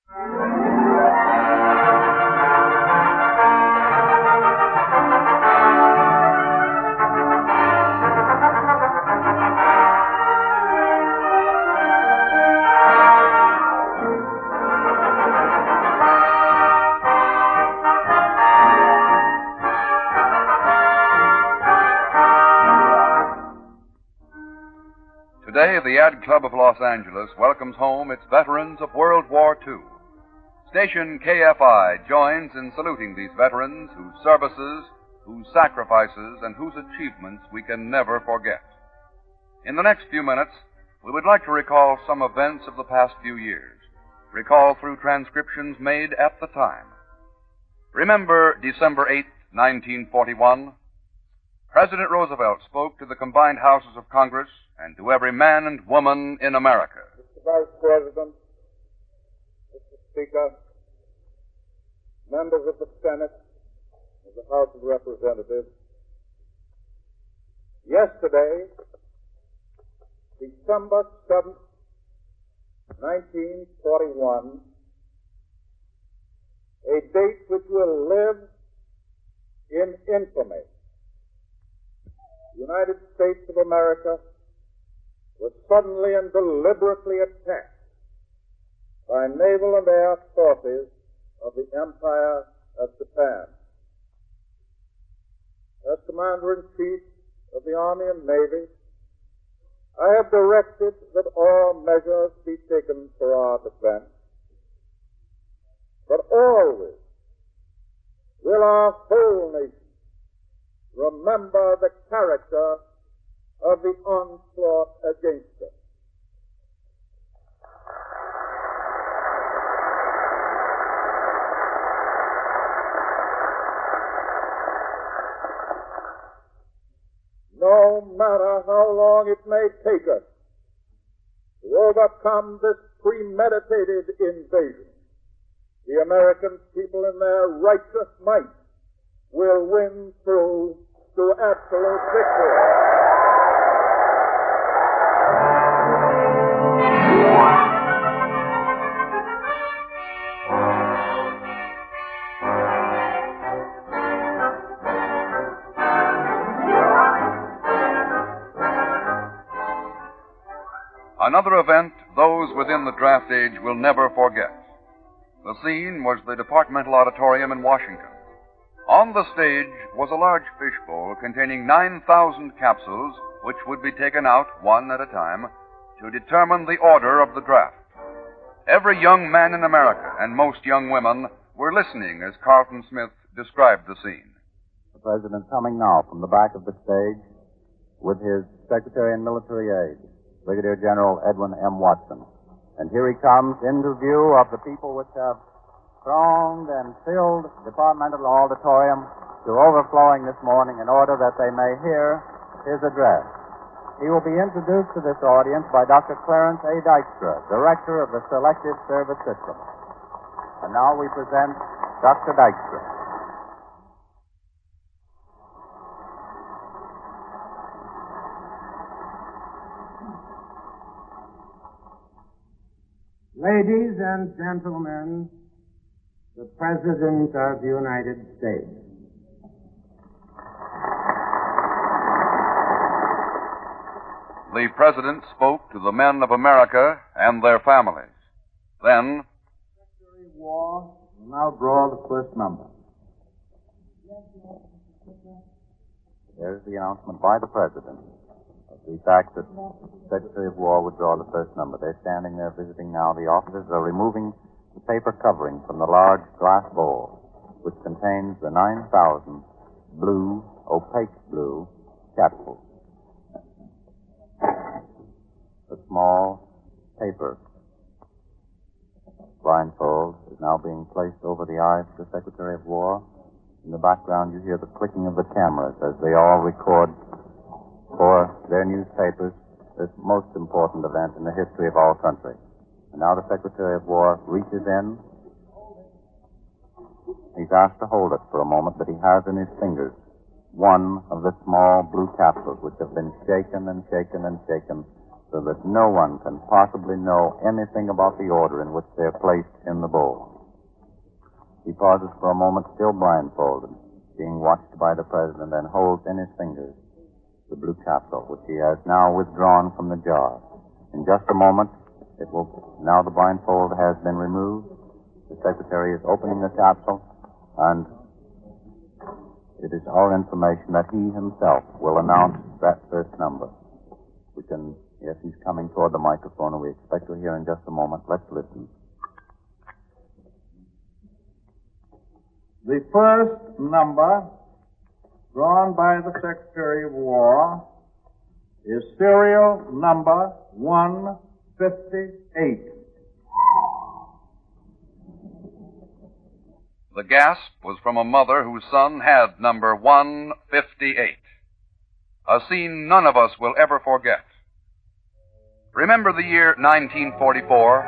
Today, the Ad Club of Los Angeles welcomes home its veterans of World War II. Station KFI joins in saluting these veterans whose services, whose sacrifices, and whose achievements we can never forget. In the next few minutes, we would like to recall some events of the past few years, recall through transcriptions made at the time. Remember December 8, 1941? President Roosevelt spoke to the combined houses of Congress and to every man and woman in America. Mr. Vice President, Mr. Speaker, members of the Senate, of the House of Representatives, yesterday, December 7th, 1941, a date which will live in infamy. The United States of America was suddenly and deliberately attacked by naval and air forces of the Empire of Japan. As Commander-in-Chief of the Army and Navy, I have directed that all measures be taken for our defense, but always will our whole nation remember the character of the onslaught against us. No matter how long it may take us to overcome this premeditated invasion, the American people in their righteous might will win through to absolute victory. Another event those within the draft age will never forget. The scene was the Departmental Auditorium in Washington. On the stage was a large fishbowl containing 9,000 capsules, which would be taken out one at a time to determine the order of the draft. Every young man in America and most young women were listening as Carlton Smith described the scene. The President coming now from the back of the stage with his Secretary and Military Aide, Brigadier General Edwin M. Watson. And here he comes into view of the people which have thronged and filled the Departmental Auditorium to overflowing this morning in order that they may hear his address. He will be introduced to this audience by Dr. Clarence A. Dykstra, Director of the Selective Service System. And now we present Dr. Dykstra. Ladies and gentlemen, the President of the United States. The President spoke to the men of America and their families. Then, Secretary of War will now draw the first number. There's the announcement by the President of the fact that the Secretary of War would draw the first number. They're standing there visiting now. The officers are removing the paper covering from the large glass bowl, which contains the 9,000 blue, opaque blue capsules. The small paper blindfold is now being placed over the eyes of the Secretary of War. In the background, you hear the clicking of the cameras as they all record for their newspapers this most important event in the history of our country. And now the Secretary of War reaches in. He's asked to hold it for a moment, but he has in his fingers one of the small blue capsules which have been shaken and shaken and shaken so that no one can possibly know anything about the order in which they're placed in the bowl. He pauses for a moment, still blindfolded, being watched by the president, and holds in his fingers the blue capsule, which he has now withdrawn from the jar. In just a moment, now the blindfold has been removed. The secretary is opening the capsule, and it is our information that he himself will announce that first number. Yes, he's coming toward the microphone, and we expect to hear in just a moment. Let's listen. The first number drawn by the Secretary of War is serial number 158. The gasp was from a mother whose son had number 158. A scene none of us will ever forget. Remember the year 1944?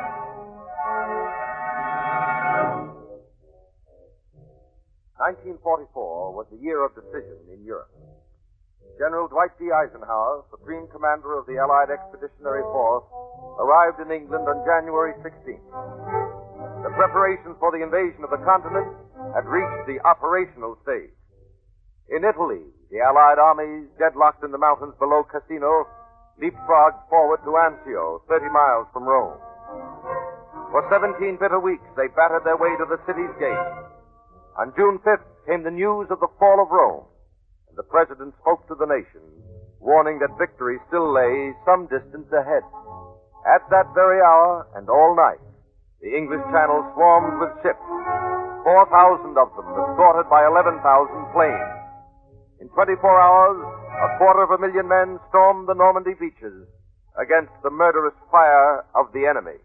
1944 was the year of decision in Europe. General Dwight D. Eisenhower, Supreme Commander of the Allied Expeditionary Force, arrived in England on January 16th. The preparations for the invasion of the continent had reached the operational stage. In Italy, the Allied armies, deadlocked in the mountains below Cassino, leapfrogged forward to Anzio, 30 miles from Rome. For 17 bitter weeks, they battered their way to the city's gate. On June 5th came the news of the fall of Rome, and the president spoke to the nation, warning that victory still lay some distance ahead. At that very hour and all night, the English Channel swarmed with ships, 4,000 of them escorted by 11,000 planes. In 24 hours, 250,000 men stormed the Normandy beaches against the murderous fire of the enemy.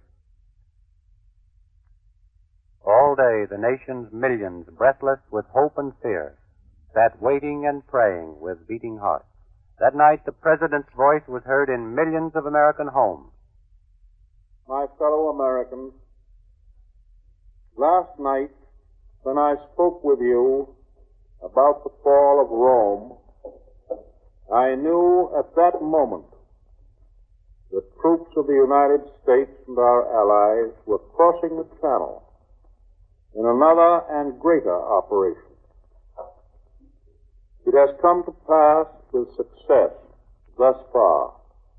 All day, the nation's millions, breathless with hope and fear, sat waiting and praying with beating hearts. That night, the president's voice was heard in millions of American homes. My fellow Americans, last night, when I spoke with you about the fall of Rome, I knew at that moment the troops of the United States and our allies were crossing the Channel in another and greater operation. It has come to pass with success thus far.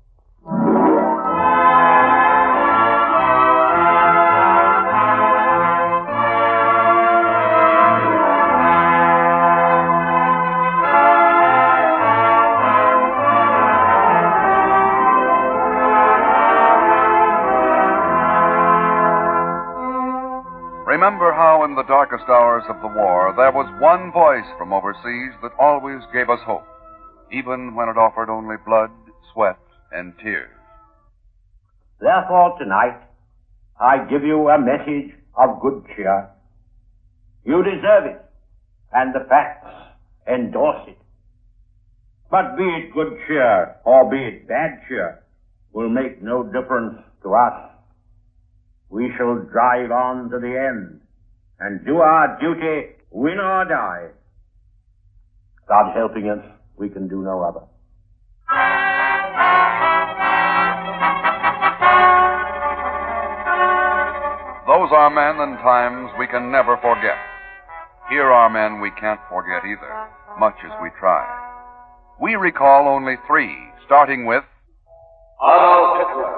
Remember how in the darkest hours of the war there was one voice from overseas that always gave us hope, even when it offered only blood, sweat, and tears. Therefore, tonight, I give you a message of good cheer. You deserve it, and the facts endorse it. But be it good cheer or be it bad cheer will make no difference to us. We shall drive on to the end and do our duty, win or die. God helping us, we can do no other. Those are men and times we can never forget. Here are men we can't forget either, much as we try. We recall only three, starting with Adolf Hitler.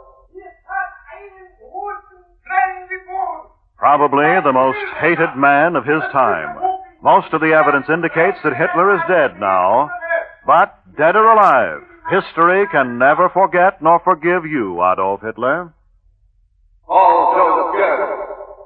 Probably the most hated man of his time. Most of the evidence indicates that Hitler is dead now. But, dead or alive, history can never forget nor forgive you, Adolf Hitler. Paul Joseph Goebbels.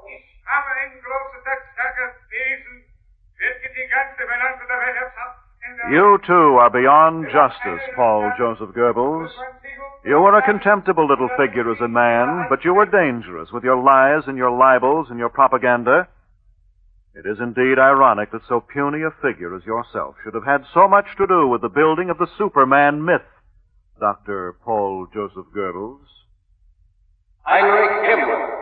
You, too, are beyond justice, Paul Joseph Goebbels. You were a contemptible little figure as a man, but you were dangerous with your lies and your libels and your propaganda. It is indeed ironic that so puny a figure as yourself should have had so much to do with the building of the Superman myth, Dr. Paul Joseph Goebbels. Heinrich Himmler.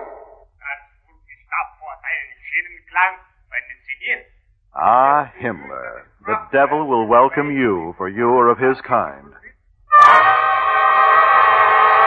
Ah, Himmler. The devil will welcome you, for you are of his kind.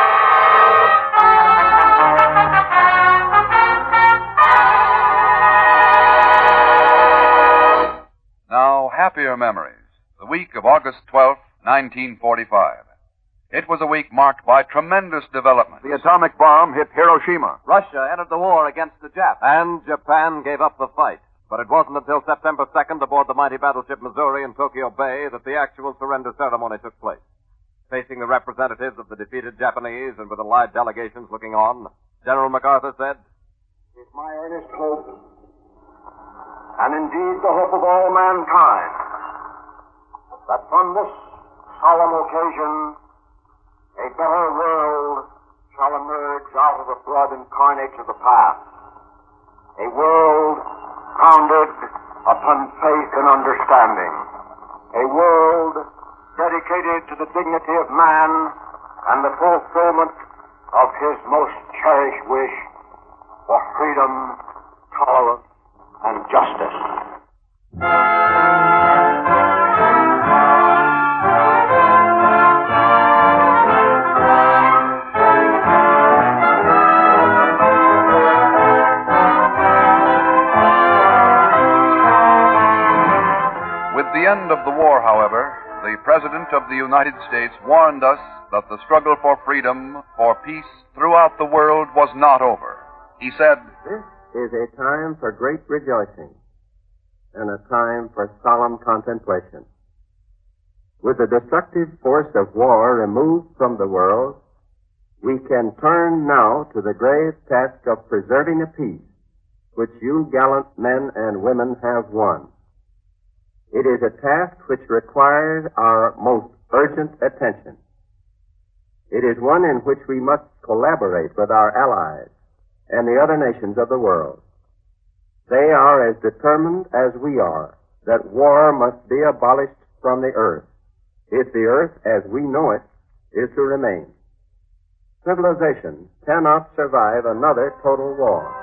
happier memories, the week of August 12, 1945. It was a week marked by tremendous development. The atomic bomb hit Hiroshima. Russia entered the war against the Japs. And Japan gave up the fight. But it wasn't until September 2nd aboard the mighty battleship Missouri in Tokyo Bay that the actual surrender ceremony took place. Facing the representatives of the defeated Japanese and with the allied delegations looking on, General MacArthur said, "It's my earnest hope, and indeed the hope of all mankind, that from this solemn occasion a better world shall emerge out of the blood and carnage of the past. A world founded upon faith and understanding. A world dedicated to the dignity of man and the fulfillment of his most cherished wish for freedom, tolerance, and justice." With the end of the war, however, the President of the United States warned us that the struggle for freedom, for peace throughout the world was not over. He said, "This is a time for great rejoicing and a time for solemn contemplation. With the destructive force of war removed from the world, we can turn now to the grave task of preserving a peace which you gallant men and women have won. It is a task which requires our most urgent attention. It is one in which we must collaborate with our allies and the other nations of the world. They are as determined as we are that war must be abolished from the earth, if the earth as we know it is to remain. Civilization cannot survive another total war."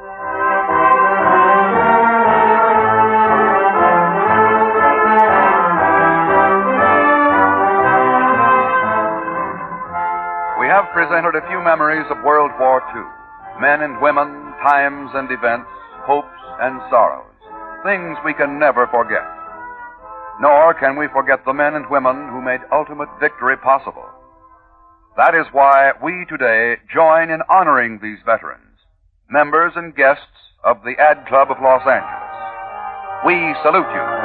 We have presented a few memories of World War II. Men and women, times and events, hopes and sorrows. Things we can never forget. Nor can we forget the men and women who made ultimate victory possible. That is why we today join in honoring these veterans, members and guests of the Ad Club of Los Angeles. We salute you.